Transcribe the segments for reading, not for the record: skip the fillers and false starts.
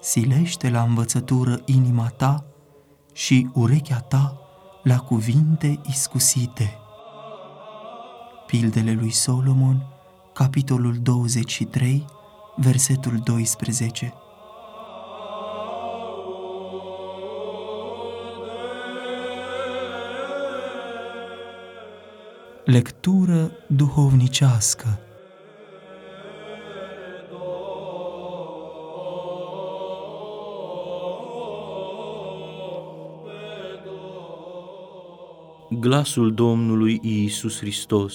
silește la învățătură inima ta și urechea ta la cuvinte iscusite. Pildele lui Solomon, capitolul 23, versetul 12. Lectură duhovnicească. Glasul Domnului Iisus Hristos.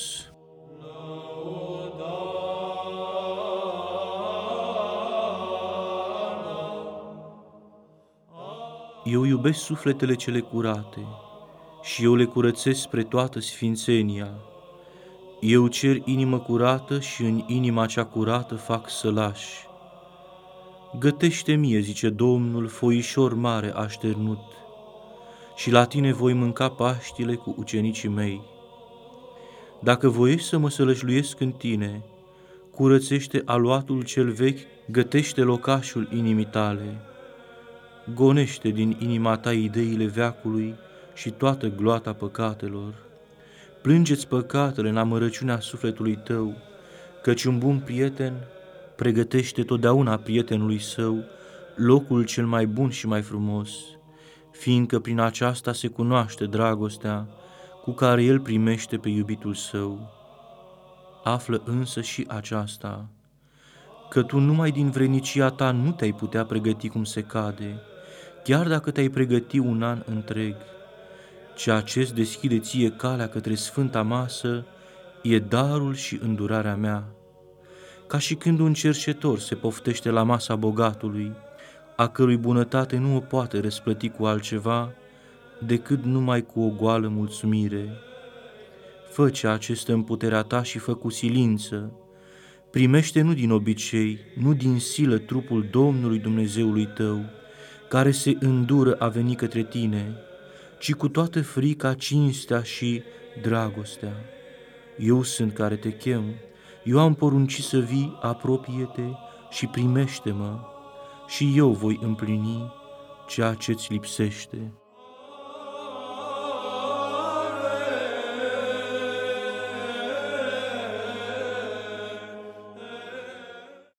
Eu iubesc sufletele cele curate și eu le curățesc spre toată sfințenia. Eu cer inimă curată și în inima cea curată fac sălași. Gătește mie, zice Domnul, foișor mare așternut, și la tine voi mânca Paștile cu ucenicii mei. Dacă voiești să mă sălășluiesc în tine, curățește aluatul cel vechi, gătește locașul inimii tale. Gonește din inima ta ideile veacului și toată gloata păcatelor. Plângeți păcatele în amărăciunea sufletului tău, căci un bun prieten pregătește totdeauna prietenului său locul cel mai bun și mai frumos, fiindcă prin aceasta se cunoaște dragostea cu care el primește pe iubitul său. Află însă și aceasta, că tu numai din vrednicia ta nu te-ai putea pregăti cum se cade, chiar dacă te-ai pregăti un an întreg. Ceea ce-ți deschide ție calea către sfânta masă e darul și îndurarea mea. Ca și când un cerșetor se poftește la masa bogatului, a cărui bunătate nu o poate răsplăti cu altceva decât numai cu o goală mulțumire. Fă ceea ce stă în puterea ta și fă cu silință. Primește nu din obicei, nu din silă trupul Domnului Dumnezeului tău, care se îndură a veni către tine, ci cu toată frica, cinstea și dragostea. Eu sunt care te chem, eu am poruncit să vii, apropie-te și primește-mă, și eu voi împlini ceea ce-ți lipsește.